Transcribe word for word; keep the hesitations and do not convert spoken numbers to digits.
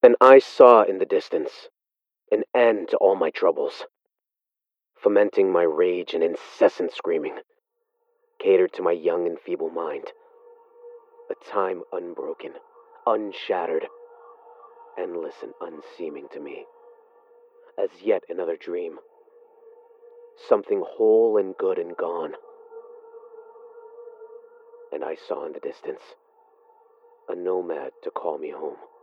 And I saw in the distance an end to all my troubles, fomenting my rage and incessant screaming, catered to my young and feeble mind. A time unbroken, unshattered, endless and unseeming to me, as yet another dream, something whole and good and gone. And I saw in the distance a nomad to call me home.